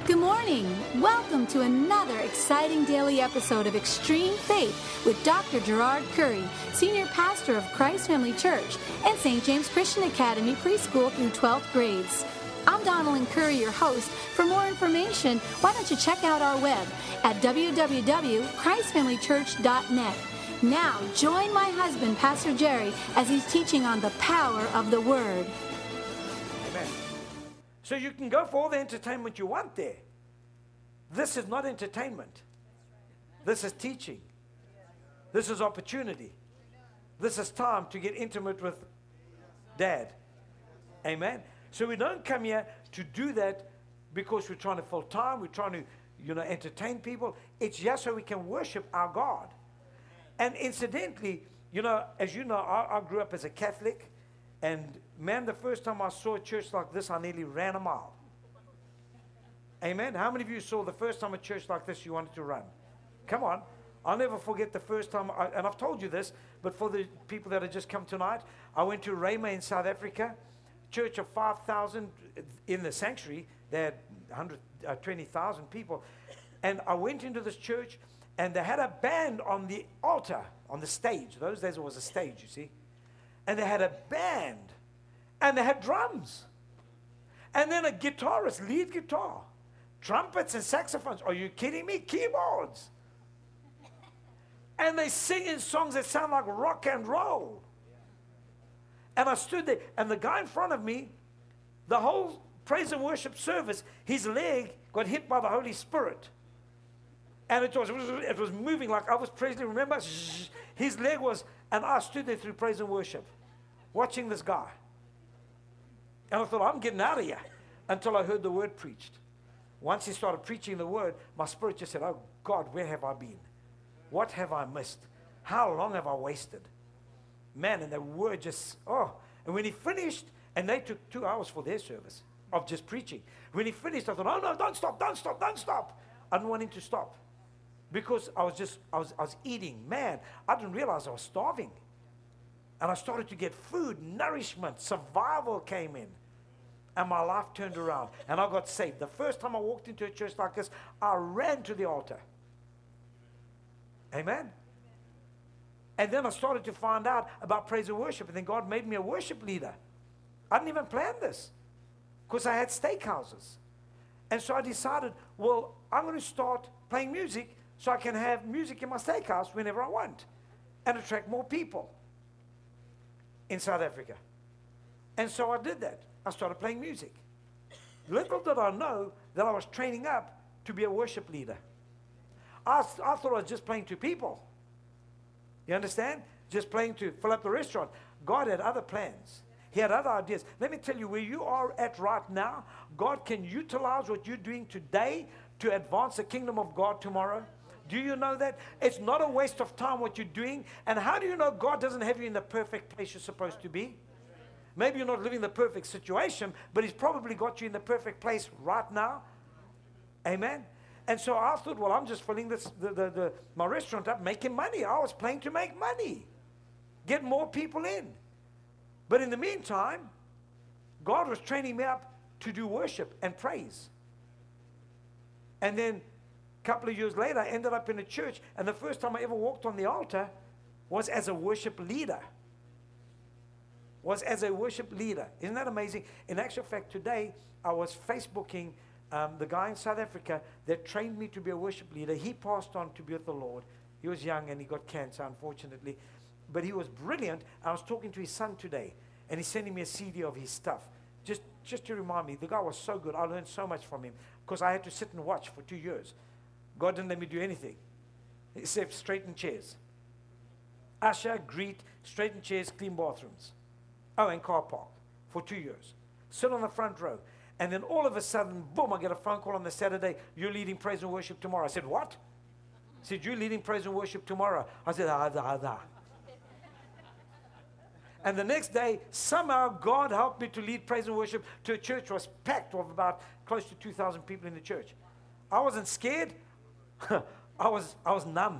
Good morning. Welcome to another exciting daily episode of Extreme Faith with Dr. Gerard Curry, Senior Pastor of Christ Family Church and St. James Christian Academy Preschool through 12th grades. I'm Donalyn Curry, your host. For more information, why don't you check out our web at www.christfamilychurch.net. Now, join my husband, Pastor Jerry, as he's teaching on the power of the Word. Amen. So you can go for all the entertainment you want there. This is not entertainment. This is teaching. This is opportunity. This is time to get intimate with Dad. Amen. So we don't come here to do that because we're trying to fill time. We're trying to, entertain people. It's just so we can worship our God. And incidentally, as you know, I grew up as a Catholic. And man, the first time I saw a church like this, I nearly ran a mile. Amen. How many of you saw the first time a church like this you wanted to run? Come on. I'll never forget the first time, and I've told you this, but for the people that have just come tonight, I went to Rhema in South Africa, church of 5,000 in the sanctuary. They had 120,000 people. And I went into this church, and they had a band on the altar, on the stage. Those days it was a stage, you see. And they had a band, and they had drums, and then a guitarist, lead guitar, trumpets and saxophones. Are you kidding me? Keyboards. And they sing in songs that sound like rock and roll. And I stood there, and the guy in front of me, the whole praise and worship service, his leg got hit by the Holy Spirit. And it was moving like Elvis Presley, remember? His leg was, and I stood there through praise and worship, watching this guy. And I thought, I'm getting out of here, until I heard the word preached. Once he started preaching the word, my spirit just said, oh God, where have I been? What have I missed? How long have I wasted? Man, and the word just, And when he finished, and they took 2 hours for their service of just preaching. When he finished, I thought, oh no, don't stop. I didn't want him to stop. Because I was eating. Man, I didn't realize I was starving. And I started to get food, nourishment, survival came in. And my life turned around. And I got saved. The first time I walked into a church like this, I ran to the altar. Amen? And then I started to find out about praise and worship. And then God made me a worship leader. I didn't even plan this. Because I had steakhouses. And so I decided, well, I'm going to start playing music so I can have music in my steakhouse whenever I want and attract more people in South Africa. And so I did that. I started playing music. Little did I know that I was training up to be a worship leader. I thought I was just playing to people. You understand? Just playing to fill up the restaurant. God had other plans. He had other ideas. Let me tell you, where you are at right now, God can utilize what you're doing today to advance the kingdom of God tomorrow. Do you know that? It's not a waste of time what you're doing. And how do you know God doesn't have you in the perfect place you're supposed to be? Maybe you're not living the perfect situation, but He's probably got you in the perfect place right now. Amen? And so I thought, well, I'm just filling my restaurant up, making money. I was playing to make money, get more people in. But in the meantime, God was training me up to do worship and praise. And then a couple of years later, I ended up in a church, and the first time I ever walked on the altar was as a worship leader. Isn't that amazing? In actual fact, today, I was Facebooking the guy in South Africa that trained me to be a worship leader. He passed on to be with the Lord. He was young, and he got cancer, unfortunately. But he was brilliant. I was talking to his son today, and he's sending me a CD of his stuff. Just to remind me, the guy was so good. I learned so much from him because I had to sit and watch for 2 years. God didn't let me do anything except straighten chairs. Usher, greet, straighten chairs, clean bathrooms. Oh, and car park for 2 years. Sit on the front row. And then all of a sudden, boom, I get a phone call on the Saturday, you're leading praise and worship tomorrow. I said, what? He said, you're leading praise and worship tomorrow. I said, da. And the next day, somehow God helped me to lead praise and worship to a church that was packed of about close to 2,000 people in the church. I wasn't scared. I was numb.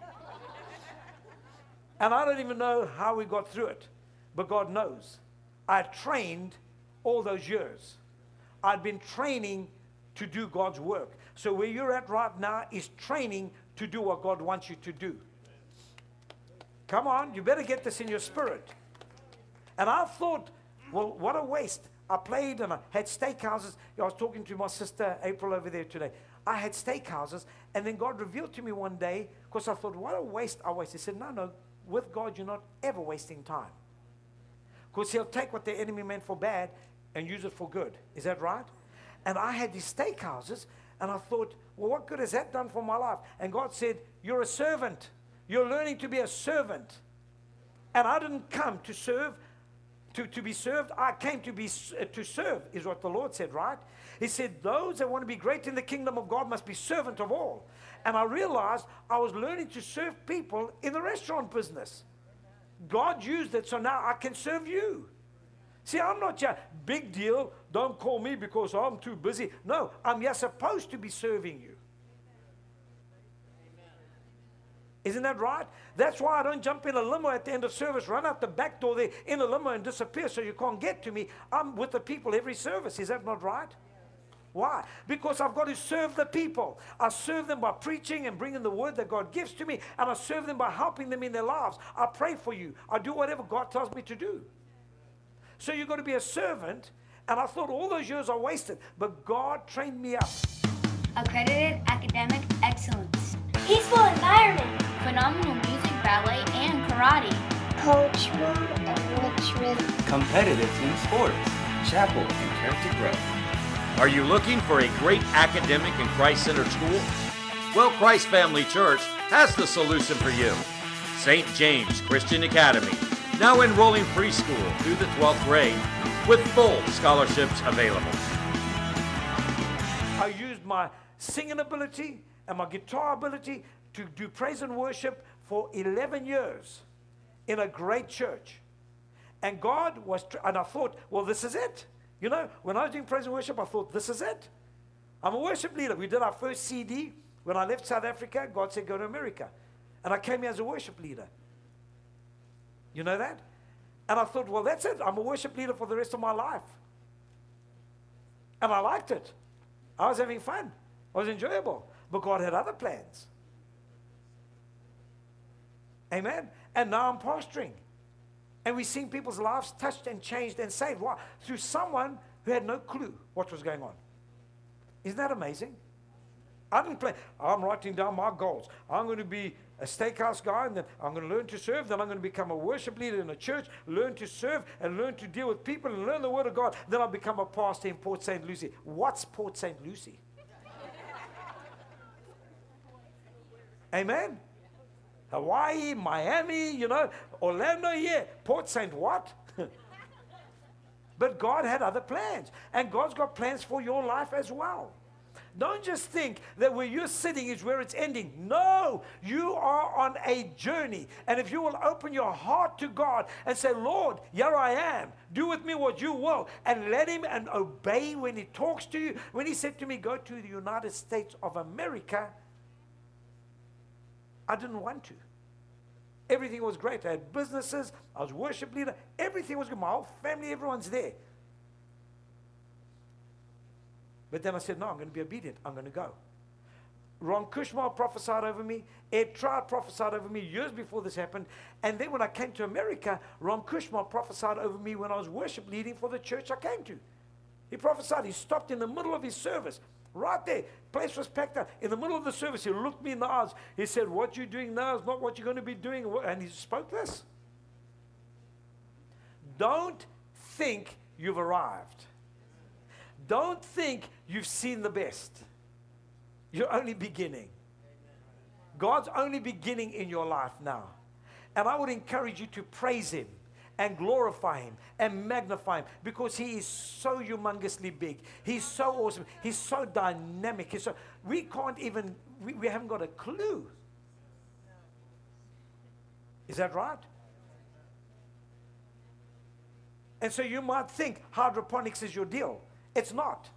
And I don't even know how we got through it. But God knows. I trained all those years. I'd been training to do God's work. So where you're at right now is training to do what God wants you to do. Come on, you better get this in your spirit. And I thought, well, what a waste. I played and I had steakhouses. I was talking to my sister April over there today. I had steakhouses, and then God revealed to me one day, because I thought, what a waste I wasted. He said, no, with God, you're not ever wasting time. Because He'll take what the enemy meant for bad and use it for good. Is that right? And I had these steakhouses, and I thought, well, what good has that done for my life? And God said, you're a servant. You're learning to be a servant. And I didn't come to serve, to be served. I came to serve, is what the Lord said, right? He said, those that want to be great in the kingdom of God must be servant of all. And I realized I was learning to serve people in the restaurant business. God used it, so now I can serve you. See, I'm not just big deal, don't call me because I'm too busy. No, I'm just supposed to be serving you. Isn't that right? That's why I don't jump in a limo at the end of service, run out the back door there in a limo and disappear so you can't get to me. I'm with the people every service. Is that not right? Why? Because I've got to serve the people. I serve them by preaching and bringing the word that God gives to me, and I serve them by helping them in their lives. I pray for you. I do whatever God tells me to do. So you've got to be a servant, and I thought all those years are wasted, but God trained me up. Accredited academic excellence. Peaceful environment. Phenomenal music, ballet, and karate. Cultural enrichment. Competitive team sports. Chapel and character growth. Are you looking for a great academic and Christ-centered school? Well, Christ Family Church has the solution for you. St. James Christian Academy, now enrolling preschool through the 12th grade with full scholarships available. I used my singing ability and my guitar ability to do praise and worship for 11 years in a great church. And God was, and I thought, well, this is it. You know, when I was doing praise and worship, I thought, this is it. I'm a worship leader. We did our first CD. When I left South Africa, God said, go to America. And I came here as a worship leader. You know that? And I thought, well, that's it. I'm a worship leader for the rest of my life. And I liked it. I was having fun. It was enjoyable. But God had other plans. Amen? And now I'm pastoring. And we've seen people's lives touched and changed and saved. Why? Through someone who had no clue what was going on. Isn't that amazing? I didn't play. I'm writing down my goals. I'm going to be a steakhouse guy, and then I'm going to learn to serve. Then I'm going to become a worship leader in a church, learn to serve, and learn to deal with people, and learn the Word of God. Then I'll become a pastor in Port St. Lucie. What's Port St. Lucie? Amen? Hawaii, Miami, you know, Orlando, yeah. Port St. what? But God had other plans. And God's got plans for your life as well. Don't just think that where you're sitting is where it's ending. No, you are on a journey. And if you will open your heart to God and say, Lord, here I am. Do with me what you will. And let Him and obey when He talks to you. When He said to me, go to the United States of America, I didn't want to. Everything was great. I had businesses. I was worship leader. Everything was good. My whole family, everyone's there. But then I said, no, I'm going to be obedient. I'm going to go. Ron Kushma prophesied over me. Ed Trout prophesied over me years before this happened. And then when I came to America, Ron Kushma prophesied over me when I was worship leading for the church I came to. He prophesied. He stopped in the middle of his service. Right there. Place was packed out. In the middle of the service, he looked me in the eyes. He said, what you're doing now is not what you're going to be doing. And he spoke this. Don't think you've arrived. Don't think you've seen the best. You're only beginning. God's only beginning in your life now. And I would encourage you to praise Him and glorify Him and magnify Him, because He is so humongously big. He's so awesome. He's so dynamic. We can't even, we haven't got a clue. Is that right? And so you might think hydroponics is your deal. It's not.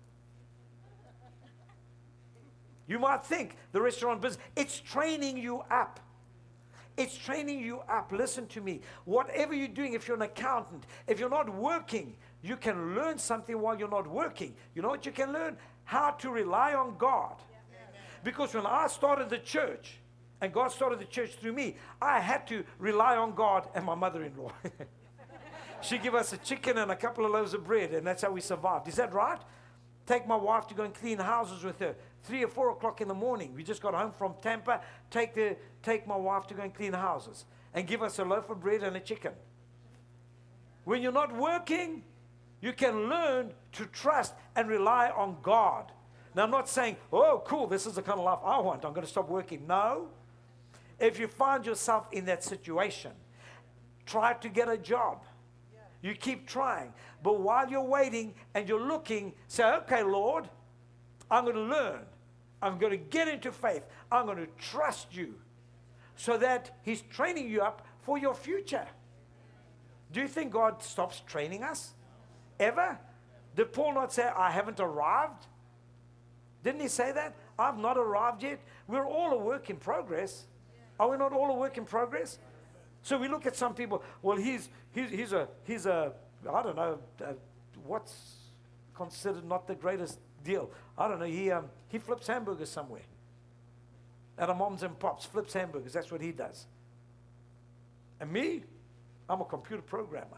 You might think the restaurant business, it's training you up. It's training you up. Listen to me. Whatever you're doing, if you're an accountant, if you're not working, you can learn something while you're not working. You know what you can learn? how to rely on God. Because when I started the church, and God started the church through me, I had to rely on God and my mother-in-law. She gave us a chicken and a couple of loaves of bread, and that's how we survived. Is that right? Take my wife to go and clean houses with her. 3 or 4 o'clock in the morning. We just got home from Tampa. Take my wife to go and clean houses. And give us a loaf of bread and a chicken. When you're not working, you can learn to trust and rely on God. Now, I'm not saying, oh, cool, this is the kind of life I want. I'm going to stop working. No. If you find yourself in that situation, try to get a job. You keep trying. But while you're waiting and you're looking, say, okay, Lord, I'm going to learn. I'm going to get into faith. I'm going to trust you so that He's training you up for your future. Do you think God stops training us? Ever? Did Paul not say, I haven't arrived? Didn't he say that? I've not arrived yet. We're all a work in progress. Are we not all a work in progress? So we look at some people, well, he's a I don't know, what's considered not the greatest deal. I don't know, he flips hamburgers somewhere. At a mom's and pops, flips hamburgers, that's what he does. And me, I'm a computer programmer.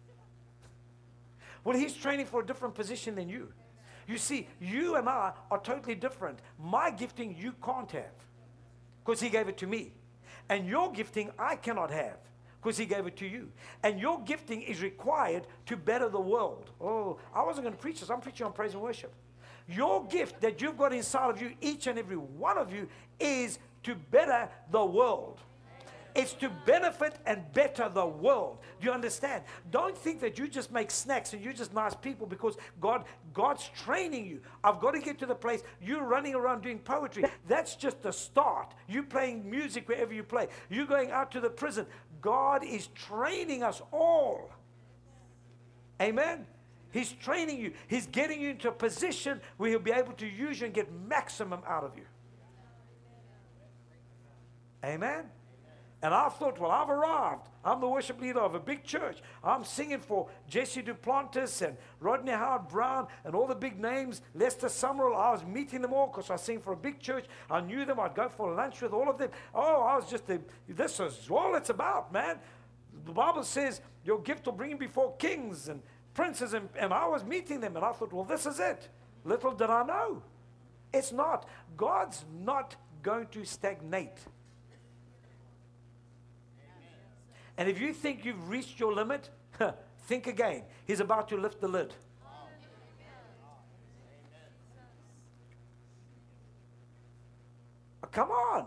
Well, he's training for a different position than you. You see, you and I are totally different. My gifting you can't have because He gave it to me. And your gifting I cannot have because He gave it to you. And your gifting is required to better the world. Oh, I wasn't going to preach this. I'm preaching on praise and worship. Your gift that you've got inside of you, each and every one of you, is to better the world. It's to benefit and better the world. Do you understand? Don't think that you just make snacks and you're just nice people because God's training you. I've got to get to the place you're running around doing poetry. That's just the start. You playing music wherever you play. You going out to the prison. God is training us all. Amen? He's training you. He's getting you into a position where He'll be able to use you and get maximum out of you. Amen? And I thought, well, I've arrived. I'm the worship leader of a big church. I'm singing for Jesse Duplantis and Rodney Howard-Brown and all the big names, Lester Summerall. I was meeting them all because I sing for a big church. I knew them. I'd go for lunch with all of them. Oh, I was just, this is all it's about, man. The Bible says your gift will bring you before kings and princes. And I was meeting them and I thought, well, this is it. Little did I know. It's not. God's not going to stagnate. And if you think you've reached your limit, think again. He's about to lift the lid. Come on.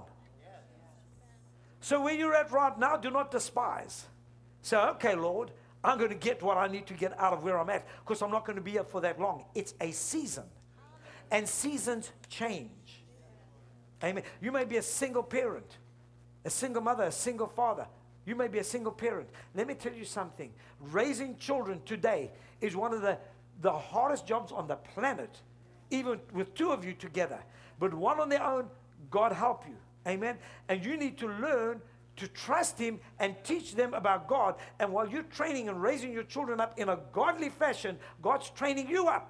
So where you're at right now, do not despise. Say, okay, Lord, I'm going to get what I need to get out of where I'm at because I'm not going to be here for that long. It's a season. And seasons change. Amen. You may be a single parent, a single mother, a single father. You may be a single parent. Let me tell you something. Raising children today is one of the hardest jobs on the planet, even with two of you together. But one on their own, God help you. Amen. And you need to learn to trust Him and teach them about God. And while you're training and raising your children up in a godly fashion, God's training you up.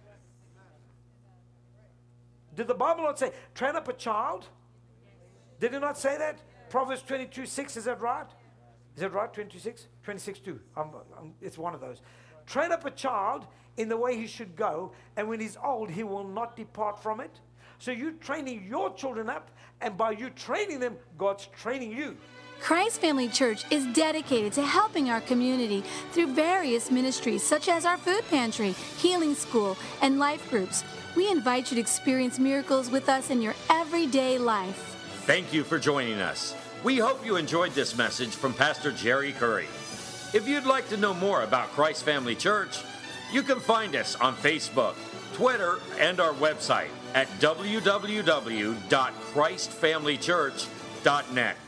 Did the Bible not say, train up a child? Did it not say that? Proverbs 22:6, is that right? Is that right, 26? 26:2. It's one of those. Train up a child in the way he should go, and when he's old, he will not depart from it. So you're training your children up, and by you training them, God's training you. Christ Family Church is dedicated to helping our community through various ministries such as our food pantry, healing school, and life groups. We invite you to experience miracles with us in your everyday life. Thank you for joining us. We hope you enjoyed this message from Pastor Jerry Curry. If you'd like to know more about Christ Family Church, you can find us on Facebook, Twitter, and our website at www.christfamilychurch.net.